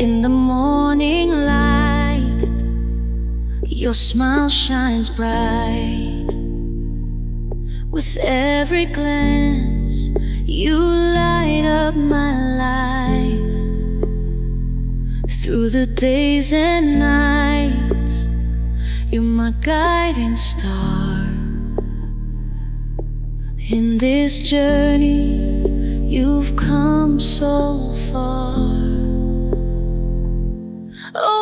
In the morning light, your smile shines bright. With every glance, you light up my life. Through the days and nights, you're my guiding star. In this journey, you've come so far. Oh,